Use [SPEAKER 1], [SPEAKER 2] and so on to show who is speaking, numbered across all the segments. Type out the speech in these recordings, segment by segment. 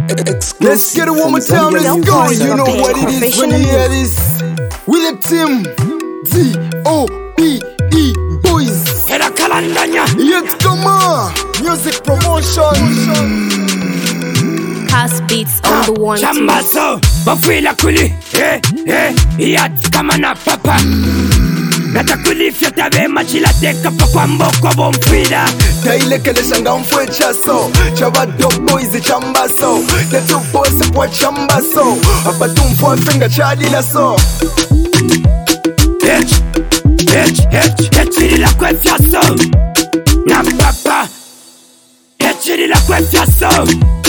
[SPEAKER 1] Let's get it one more time, let's go. You know what it is when you hear this. We the team D-O-B-E boys.
[SPEAKER 2] Hera kalandanya.
[SPEAKER 1] Yet come on, music promotion.
[SPEAKER 3] House beats on the one.
[SPEAKER 2] Chambaso, bafila kuli. Yat kama na papa. Natakulifya tabe machila teka pa kwa mboko bomfida.
[SPEAKER 1] Taile kele shanga mfwecha so Chava dog boys chambaso Tetu pose kwa chambaso Hapa tumfwa finga chadila so
[SPEAKER 2] Hechiri la kwefya so Na papa Hechiri la kwefya so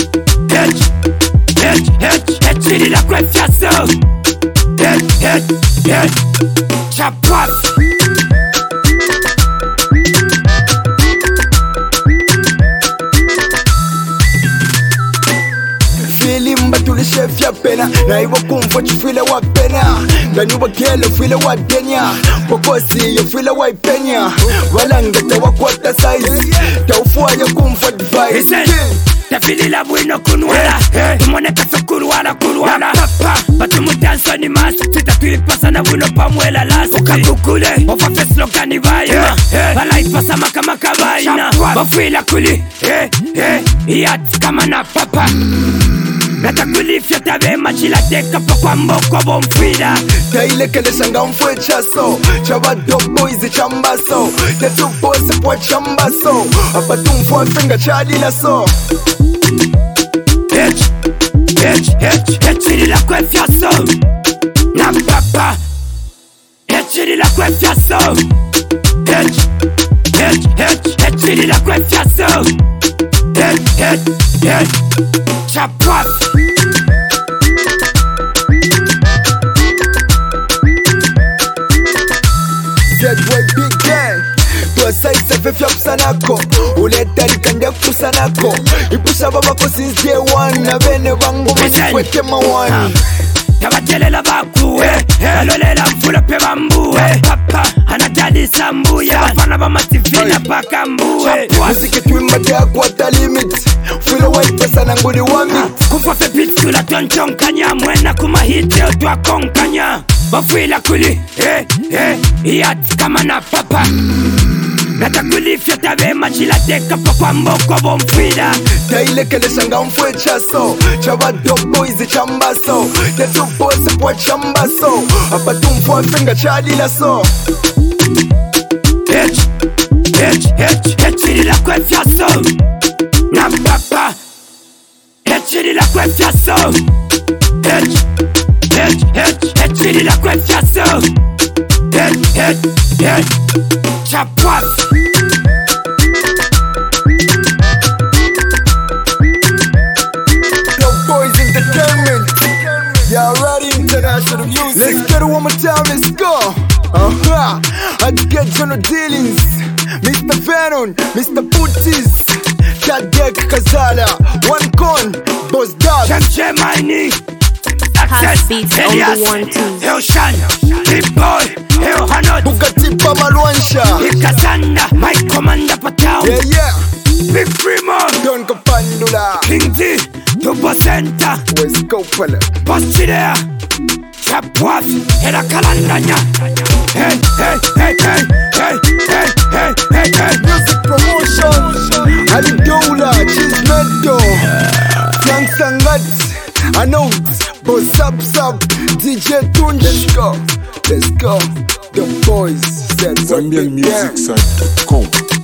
[SPEAKER 2] Hechiri la kwefya so Chapwaf
[SPEAKER 1] Filimba tuli chef ya pena Na iwa kumfwa chufile wa pena Gani wa kele file wa denya Pokosi yo file wa ipenya Walangete wa kwata size Taufua ya kumfwa device
[SPEAKER 2] Tafili la bueno kunwala Tumone kaso kurwala Papa Batumu danso ni masu Tita tulipasa na bueno pamwela lasu Ukabukule Ofa feslo kanivaya Bala ipasa makama kabaina Bafila kuli Yat kama na papa Natakulifya tabe machila teka pa kwa mboko bomfida
[SPEAKER 1] Taile kele shanga mfwecha so Chava dog boys chambaso Tetu pose kwa chambaso Hapa tumfwa finga chadila so
[SPEAKER 2] Hechiri la kwefya so Na papa Hechiri la kwefya so Hechiri la kwefya so Chapwaf
[SPEAKER 1] Deadway big gang Tuwasaisa vefya kusanako Uletari kande kusanako Ipusha babako since day one Na bene bango masikwete mawani
[SPEAKER 2] Tabatelela bakuwe Alolela mfula pe bambuwe Papa anatadi sambuye Bafana bamatifina paka mbuwe
[SPEAKER 1] Muziki tuimba tea kwata limit Filo white pesa na ngudi wami
[SPEAKER 2] Kufa fe pitula tonchonkanya Mwena kumahite otwa konkanya Bafila kuli Yat kama na papa Natakulifya tabe machila teka pa kwa mboko bomfida
[SPEAKER 1] Taile kele shanga mfwecha so Chava dog boys chambaso Tetu pose kwa chambaso Hapa tumfwa finga chadila so
[SPEAKER 2] Hechiri la kwefya so Na papa Hechiri la kwefya so Hechiri la kwefya so Chapwaf
[SPEAKER 1] Dog boys entertainment Y'all ready? International music. Let's get it one more time, let's go. I'd get general dealings. Mr. Venom, Mr. Putis, Tadek Kazala, One Con, Boss Dog.
[SPEAKER 2] Chemche Maini
[SPEAKER 3] House beats on the one too.
[SPEAKER 2] Heo Shan, Big Boy, Heo Hanot,
[SPEAKER 1] Bugatti Pamalwansha,
[SPEAKER 2] Ikasanda, my commander Patao,
[SPEAKER 1] yeah.
[SPEAKER 2] Big Primo,
[SPEAKER 1] Don Kapandula,
[SPEAKER 2] King D, Tubo Center,
[SPEAKER 1] West Coppola,
[SPEAKER 2] Boss Chidea, Chapwaf, Hera Kalandanya. Hey.
[SPEAKER 1] Music promotion, Alidola, Cheese Meadow, Frank Sangat, Announce, Boss Sub, DJ Tunj. Let's go, the boys said
[SPEAKER 4] ZambianMusicSite.com